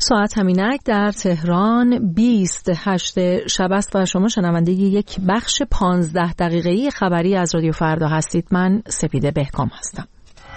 ساعت همینک در تهران 28 شب است و شما شنونده یک بخش 15 دقیقه‌ای خبری از رادیو فردا هستید. من سپیده بهکام هستم.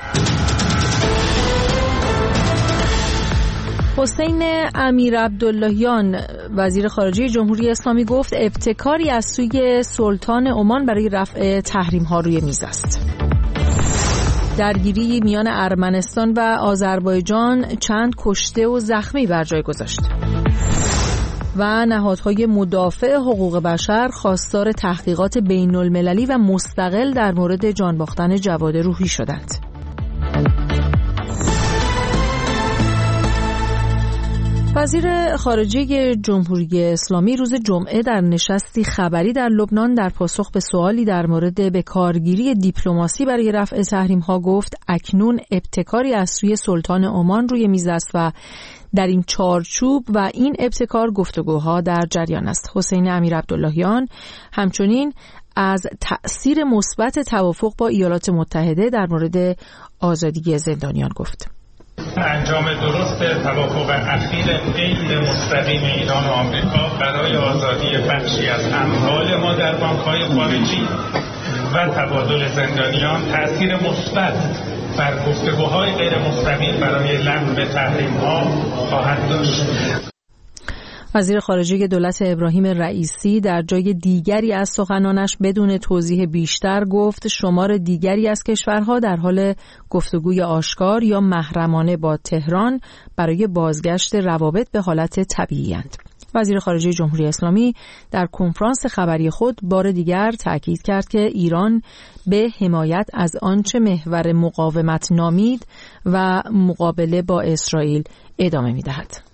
حسین امیرعبداللهیان وزیر خارجه جمهوری اسلامی گفت ابتکاری از سوی سلطان عمان برای رفع تحریم‌ها روی میز است. درگیری میان ارمنستان و آذربایجان چند کشته و زخمی بر جای گذاشت. و نهادهای مدافع حقوق بشر خواستار تحقیقات بین‌المللی و مستقل در مورد جان باختن جواد روحی شدند. وزیر خارجه جمهوری اسلامی روز جمعه در نشستی خبری در لبنان در پاسخ به سوالی در مورد به کارگیری دیپلماسی برای رفع تحریم‌ها گفت اکنون ابتکاری از سوی سلطان عمان روی میز است و در این چارچوب و این ابتکار گفتگوها در جریان است. حسین امیرعبداللهیان همچنین از تأثیر مثبت توافق با ایالات متحده در مورد آزادی زندانیان گفت. انجام درست توافق اخیر غیر مستقیم ایران و آمریکا برای آزادی بخشی از اموال ما در بانک‌های خارجی و تبادل زندانیان تأثیر مثبت بر گفتگوهای غیر مستقیم برای لغو تحریم‌ها خواهد داشت. وزیر خارجه دولت ابراهیم رئیسی در جای دیگری از سخنانش بدون توضیح بیشتر گفت شمار دیگری از کشورها در حال گفتگوی آشکار یا محرمانه با تهران برای بازگشت روابط به حالت طبیعی‌اند. وزیر خارجه جمهوری اسلامی در کنفرانس خبری خود بار دیگر تأکید کرد که ایران به حمایت از آنچه محور مقاومت نامید و مقابله با اسرائیل ادامه می‌دهد.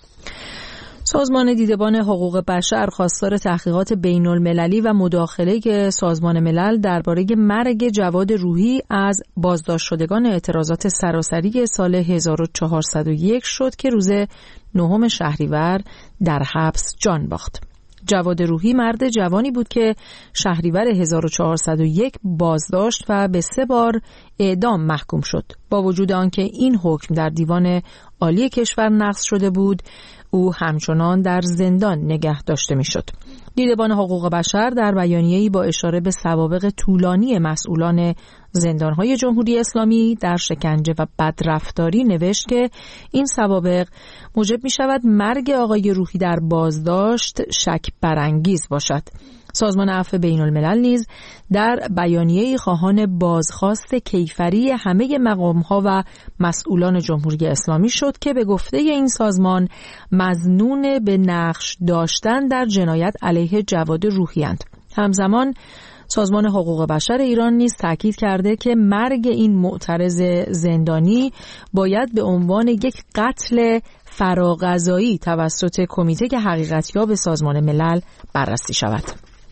سازمان دیدبان حقوق بشر خواستار تحقیقات بین‌المللی و مداخله سازمان ملل درباره مرگ جواد روحی از بازداشت شدگان اعتراضات سراسری سال 1401 شد که روز 9 شهریور در حبس جان باخت. جواد روحی مرد جوانی بود که شهریور 1401 بازداشت و به 3 بار اعدام محکوم شد. با وجود آنکه این حکم در دیوان عالی کشور نقض شده بود، او همچنان در زندان نگه داشته میشد. دیدبان حقوق بشر در بیانیه‌ای با اشاره به سوابق طولانی مسئولان زندان‌های جمهوری اسلامی در شکنجه و بدرفتاری نوشت که این سوابق موجب می‌شود مرگ آقای روحی در بازداشت شک برانگیز باشد. سازمان عفو بین‌الملل نیز در بیانیه‌ای خواهان بازخواست کیفری همه مقام‌ها و مسئولان جمهوری اسلامی شد که به گفته این سازمان مظنون به نقش داشتن در جنایت علیه جواد روحی اند. همزمان سازمان حقوق بشر ایران نیز تاکید کرده که مرگ این معترض زندانی باید به عنوان یک قتل فراغذایی توسط کمیته حقیقتیاب سازمان ملل بررسی شود.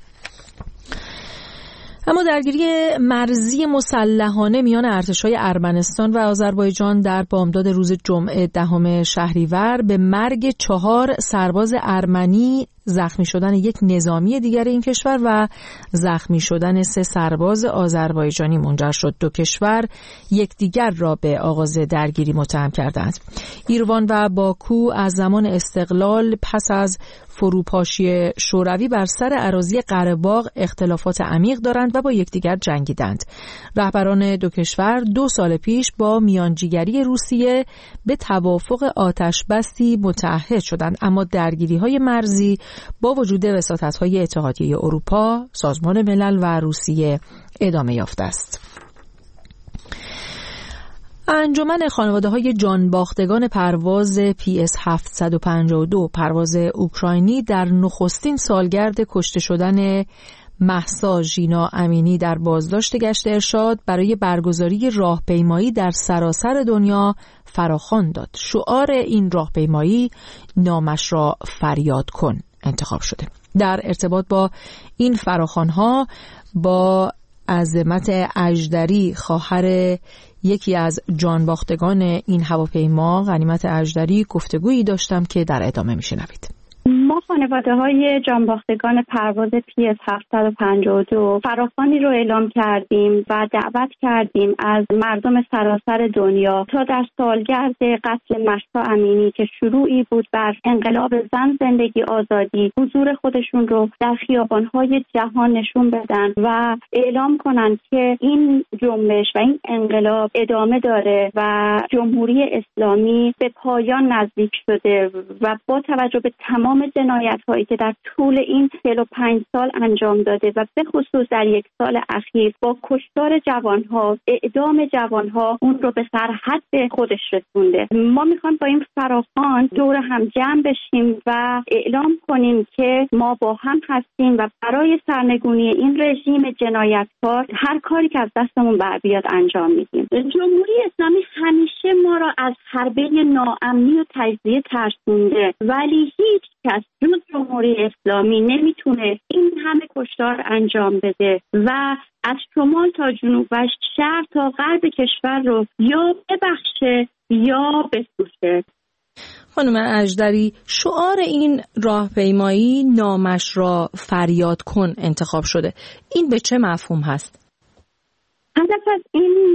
اما درگیری مرزی مسلحانه میان ارتش‌های ارمنستان و آذربایجان در بامداد روز جمعه 10 شهریور به مرگ 4 سرباز ارمنی، زخمی شدن یک نظامی دیگر این کشور و زخمی شدن 3 سرباز آذربایجانی منجر شد. 2 کشور یکدیگر را به آغاز درگیری متهم کردند. ایروان و باکو از زمان استقلال پس از فروپاشی شوروی بر سر اراضی قره‌باغ اختلافات عمیق دارند و با یکدیگر جنگیدند. رهبران 2 کشور 2 سال پیش با میانجیگری روسیه به توافق آتش‌بسی متعهد شدند، اما درگیری‌های مرزی با وجود وساطت‌های اتحادیه اروپا، سازمان ملل و روسیه ادامه یافته است. انجمن خانواده‌های جانباختگان پرواز PS 752 پرواز اوکراینی در نخستین سالگرد کشته شدن مهسا ژینا امینی در بازداشت گشت ارشاد برای برگزاری راهپیمایی در سراسر دنیا فراخوان داد. شعار این راهپیمایی نامش را فریاد کن انتخاب شده. در ارتباط با این فراخوان‌ها با عظمت اژدری، خواهر یکی از جانباختگان این هواپیما، غنیمت اژدری، گفتگویی داشتم که در ادامه میشنوید. ما خانواده‌های جانباختگان پرواز PS 752 فراخوانی رو اعلام کردیم و دعوت کردیم از مردم سراسر دنیا تا در سالگرد قتل مهسا امینی که شروعی بود بر انقلاب زن زندگی آزادی حضور خودشون رو در خیابان‌های جهان نشون بدن و اعلام کنن که این جنبش و این انقلاب ادامه داره و جمهوری اسلامی به پایان نزدیک شده و با توجه به تمام جنایت‌هایی که در طول این 45 سال انجام داده و به خصوص در یک سال اخیر با کشتار جوان‌ها، اعدام جوان‌ها اون رو به سرحد خودش رسونده. ما میخوایم با این فراخوان دور هم جمع بشیم و اعلام کنیم که ما با هم هستیم و برای سرنگونی این رژیم جنایتکار هر کاری که از دستمون بر بیاد انجام میدیم. جمهوری اسلامی همیشه ما را از حربه ناامنی و تجزیه ترسونده، ولی هیچ کس جز جمهوری اسلامی نمیتونه این همه کشتار انجام بده و از شمال تا جنوب و شرق تا غرب کشور رو یا ببخشه یا بسوزه. خانم اژدری، شعار این راهپیمایی نامش را فریاد کن انتخاب شده. این به چه مفهوم هست؟ هدف از این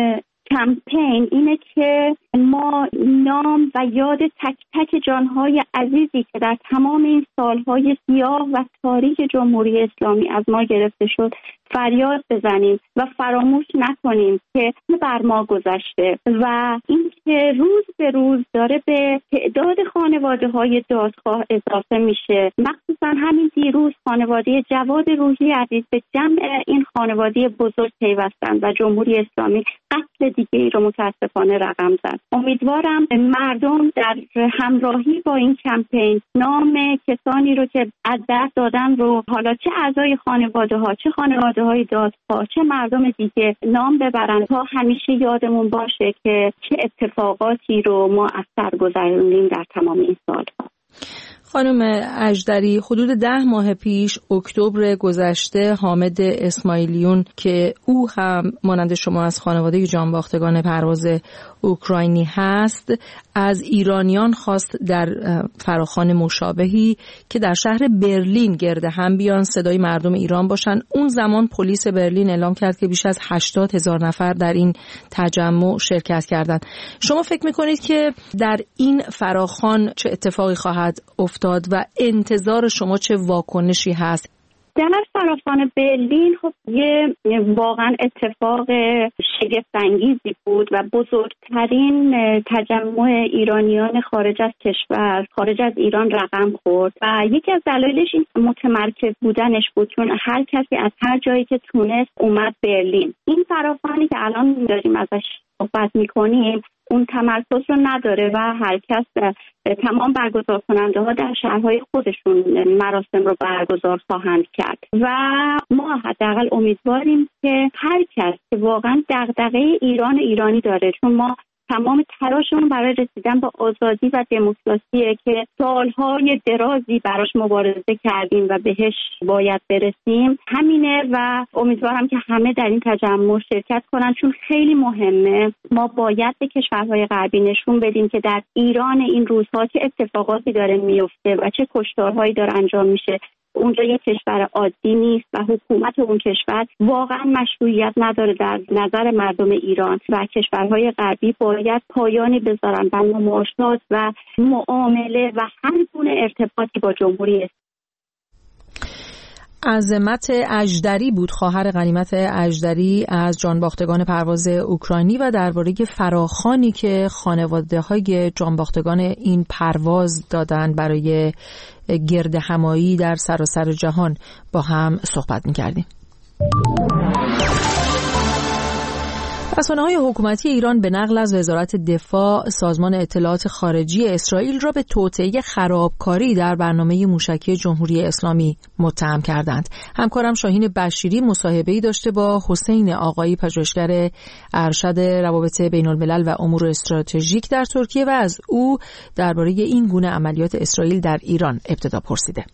کمپین اینه که ما نام و یاد تک تک جانهای عزیزی که در تمام این سالهای سیاه و تاریک جمهوری اسلامی از ما گرفته شد فریاد بزنیم و فراموش نکنیم که بر ما گذشته و اینکه روز به روز داره به تعداد خانواده‌های دادخواه اضافه میشه. مخصوصا همین دیروز خانواده جواد روحی عزیز به جمع این خانواده بزرگ پیوستند و جمهوری اسلامی قتل دیگه‌ای رو متاسفانه رقم زد. امیدوارم مردم در همراهی با این کمپین نام کسانی رو که از دست دادن رو، حالا چه اعضای خانواده‌ها، چه خانواده‌های دادخواه، چه مردم دیگه، نام ببرن تا همیشه یادمون باشه که چه اتفاقاتی رو ما از سر گذروندیم در تمام این سال‌ها. خانم اژدری، حدود 10 ماه پیش اکتبر گذشته حامد اسماعیلیون که او هم مانند شما از خانواده جانباختگان پرواز اوکراینی هست، از ایرانیان خواست در فراخوان مشابهی که در شهر برلین گرد هم بیان صدای مردم ایران باشن. اون زمان پلیس برلین اعلام کرد که بیش از 80,000 نفر در این تجمع شرکت کردند. شما فکر میکنید که در این فراخوان چه اتفاقی خواهد افتاد و انتظار شما چه واکنشی هست؟ در فراخوان برلین خب یه واقعا اتفاق شگفت‌انگیزی بود و بزرگترین تجمع ایرانیان خارج از کشور، خارج از ایران رقم خورد و یکی از دلایلش این متمرکز بودنش بود، چون هر کسی از هر جایی که تونست اومد برلین. این فراخوانی که الان داریم ازش صحبت میکنیم اون تمرکز رو نداره و هر کس تمام برگزار کننده ها در شهرهای خودشون مراسم رو برگزار خواهند کرد و ما حداقل امیدواریم که هر کس که واقعا دغدغه ایرانی داره، چون ما تمام تلاشمون برای رسیدن به آزادی و دموکراسیه که سالهای درازی براش مبارزه کردیم و بهش باید برسیم، همینه و امیدوارم که همه در این تجمع شرکت کنن، چون خیلی مهمه. ما باید به کشورهای غربی نشون بدیم که در ایران این روزها چه اتفاقاتی داره میفته و چه کشتارهایی داره انجام میشه. اونجا یک کشور عادی نیست و حکومت اون کشور واقعا مشروعیت نداره در نظر مردم ایران و کشورهای غربی باید پایانی بذارن بر مماشات و معامله و هر گونه ارتباطی با جمهوری اسلامی. عظمت اژدری بود، خواهر غنیمت اژدری از جانباختگان پرواز اوکراینی و درباره فراخوانی که خانواده‌های جانباختگان این پرواز دادند برای گرد همایی در سراسر جهان با هم صحبت می‌کردیم. رسانه‌های حکومتی ایران به نقل از وزارت دفاع سازمان اطلاعات خارجی اسرائیل را به توطئه خرابکاری در برنامه موشکی جمهوری اسلامی متهم کردند. همکارم شاهین بشیری مصاحبه‌ای داشته با حسین آقایی، پژوهشگر ارشد روابط بین‌الملل و امور استراتژیک در ترکیه و از او درباره این گونه عملیات اسرائیل در ایران ابتدا پرسیده.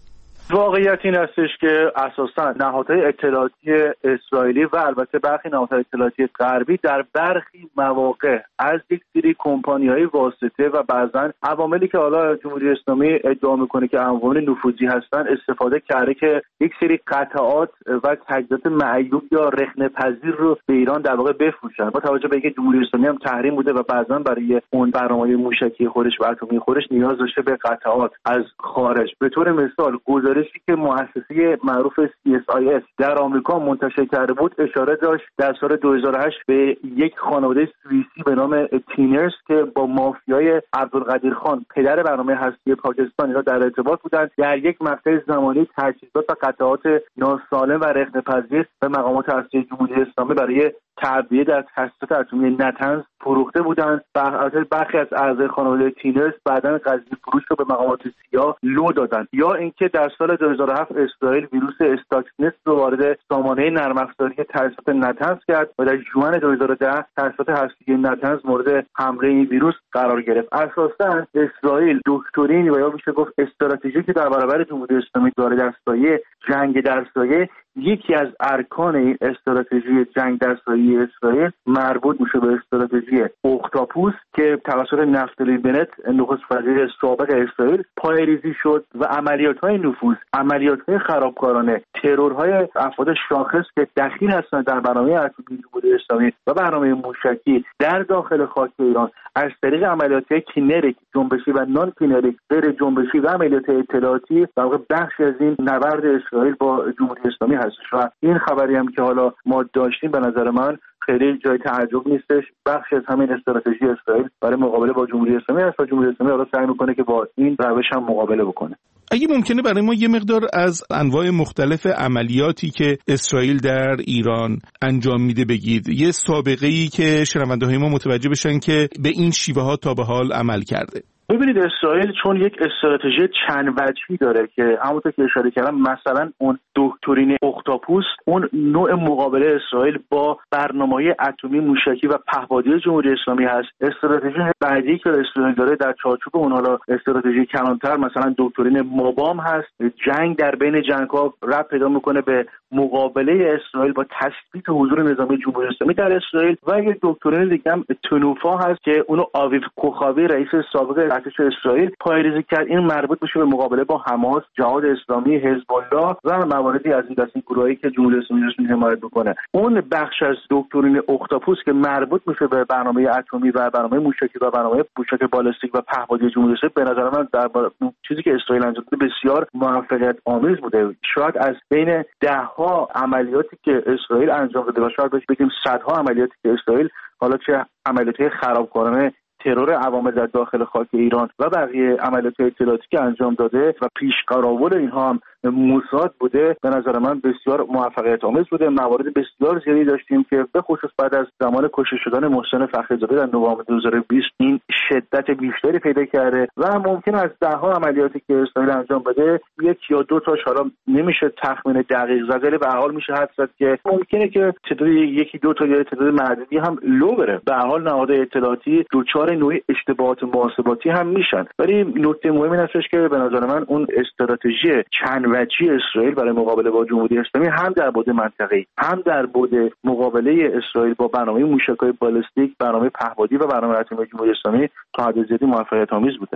واقعیت این هستش که اساساً نهادهای اطلاعاتی اسرائیلی و البته برخی نهادهای اطلاعاتی غربی در برخی مواقع از یک سری کمپانی‌های واسطه و بعضاً عواملی که حالا جمهوری اسلامی ادعا میکنه که عوامل نفوذی هستن استفاده کرده که یک سری قطعات و تجهیزات معیوب یا رخنه‌پذیر رو به ایران در واقع بفروشن. با توجه به اینکه جمهوری اسلامی هم تحریم بوده و بعضاً برای اون برنامه‌های موشکی خودش و اتمی خودش نیاز داشته به قطعات از خارج. به طور مثال گزارشی که مؤسسه معروف CSIS در آمریکا منتشر کرده بود اشاره داشت در سال 2008 به یک خانواده سوئیسی به نام تینرز که با مافیای عبدالقدیر خان پدر برنامه هستی پاکستان را در ارتباط بودند، در یک مقطع زمانی تجهیزات و قطعات ناسالم و رخنه‌پذیر به مقامات هستی جمهوری اسلامی برای تعبیه در تاسیسات اتمی نتنز فروخته بودند و برخی از اعضای خانواده تینرز بعداً قضیه فروش رو به مقامات سیا لو دادند. یا اینکه در سال 2007 اسرائیل ویروس استاکسنت رو وارد سامانه نرم افزاری تاسیسات نتنز کرد و در ژوئن 2010 تاسیسات هستی نتنز مورد حمله این ویروس قرار گرفت. اساساً اسرائیل دکترین و یا میشه گفت استراتژی که در برابر جمهوری اسلامی داره در سایه جنگ در سایه، یکی از ارکان این استراتژی جنگ در سایه اسرائیل مربوط میشه به استراتژی اختاپوس که توسط نفتالی بنت نخست وزیر سابق اسرائیل پایه‌ریزی شد و عملیات‌های نفوذ، عملیات‌های خرابکارانه، ترورهای افراد شاخص که دخیل هستند در برنامه اتمی جمهوری اسلامی و برنامه موشکی در داخل خاک ایران از طریق عملیات‌های کینریک جنبشی و نان کینریک غیر جنبشی و عملیات اطلاعاتی در واقع بخشی از این نبرد اسرائیل با جمهوری اسلامی هستش و این خبری هم که حالا ما داشتیم به نظر من خیلی جای تعجب نیستش. بخشی از همین استراتژی اسرائیل برای مقابله با جمهوری اسلامی است و جمهوری اسلامی حالا سعی میکنه که با این روش هم مقابله بکنه. اگه ممکنه برای ما یه مقدار از انواع مختلف عملیاتی که اسرائیل در ایران انجام میده بگید، یه سابقه‌ای که شنونده‌های ما متوجه بشن که به این شیوه ها تا به حال عمل کرده. ببینید اسرائیل چون یک استراتژی چند وجهی داره که همونطور که اشاره کردم مثلا اون دکترین اختاپوس اون نوع مقابله اسرائیل با برنامه‌های اتمی موشکی و پهپادی جمهوری اسلامی هست. استراتژی بعدی که اسرائیل داره در چارچوب اون حالا استراتژی کلانتر مثلا دکترین مابام هست. جنگ در بین جنگ‌ها ربط پیدا میکنه به مقابله اسرائیل با تثبیت حضور نظامی جمهوری اسلامی در اسرائیل و یک دکترین دیگه هم تنوفا هست که اونو آویو کوخاوی رئیس سابق ارتش اسرائیل پایه‌ریزی کرد. این مربوط میشه به مقابله با حماس، جهاد اسلامی، حزب الله و مواردی از این دسته گروهایی که جمهوری اسلامی ازشون حمایت میکنه. اون بخش از دکترین اختاپوس که مربوط میشه به برنامه اتمی و برنامه موشکی و برنامه موشک بالستیک و پهپادی جمهوری اسلامی به نظر من در چیزی که اسرائیل انجام داده بسیار موفقیت آمیز بوده. شاید از بین ده‌ها عملیاتی که اسرائیل انجام داده و شاید بگیم صدها عملیاتی که اسرائیل حالا چه عملیات خرابکارانه ترور عوامل در داخل خاک ایران و بقیه عملیات اطلاعاتی که انجام داده و پیشقراول اینها هم موساد بوده به نظر من بسیار موفقیت آمیز بوده. موارد بسیار زیادی داشتیم که به خصوص بعد از زمان کشته شدن محسن فخری‌زاده در نوامبر 2020 این شدت بیشتری پیدا کرده و ممکن است ده‌ها عملیاتی که اسرائیل انجام بده یک یا دو تاش حالا نمیشه تخمین دقیق زد ولی به هر حال میشه حدس زد که ممکنه که تعداد یکی دو تا یا تعداد معدودی هم لو بره. به هر حال نهادهای اطلاعاتی دچار نوعی اشتباهات محاسباتی هم میشن. ولی نکته مهمی این هستش که به نظر من اون استراتژی چند وجهی اسرائیل برای مقابله با جمهوری اسلامی هم در بعد منطقه‌ای هم در بعد مقابله اسرائیل با برنامه موشک‌های بالستیک، برنامه پهپادی و برنامه اتمی جمهوری اسلامی تا حد زیادی موفقیت آمیز بوده.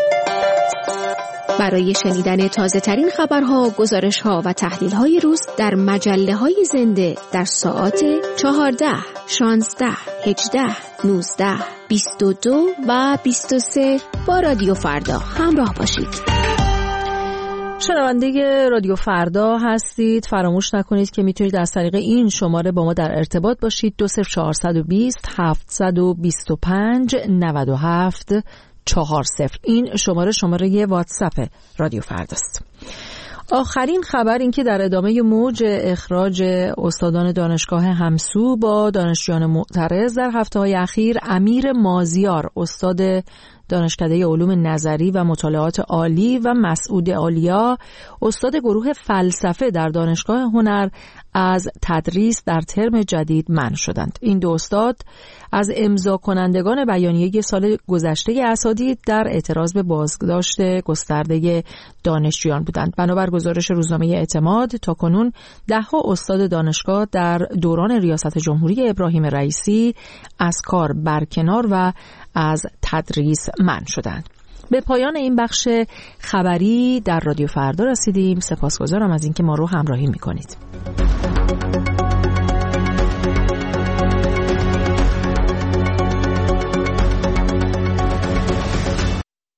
برای شنیدن تازه‌ترین خبرها، گزارش‌ها و تحلیل‌های روز در مجله‌های زنده در ساعات 14، 16، 18، 19، 22 و 23 با رادیو فردا همراه باشید. شنونده رادیو فردا هستید. فراموش نکنید که میتونید از طریق این شماره با ما در ارتباط باشید. 20420 725 97 40. این شماره واتساپ رادیو فرداست. آخرین خبر این که در ادامه موج اخراج استادان دانشگاه همسو با دانشجویان معترض در هفته‌های اخیر، امیر مازیار استاد دانشکده علوم نظری و مطالعات عالی و مسعود عالیا، استاد گروه فلسفه در دانشگاه هنر، از تدریس در ترم جدید منع شدند. این دو استاد از امضا کنندگان بیانیه سال گذشته اساتید در اعتراض به بازداشت گسترده دانشجویان بودند. بنابر گزارش روزنامه اعتماد، تاکنون 10 استاد دانشگاه در دوران ریاست جمهوری ابراهیم رئیسی از کار برکنار و از تدریس منع شدند. به پایان این بخش خبری در رادیو فردا رسیدیم. سپاسگزارم از اینکه ما رو همراهی می‌کنید.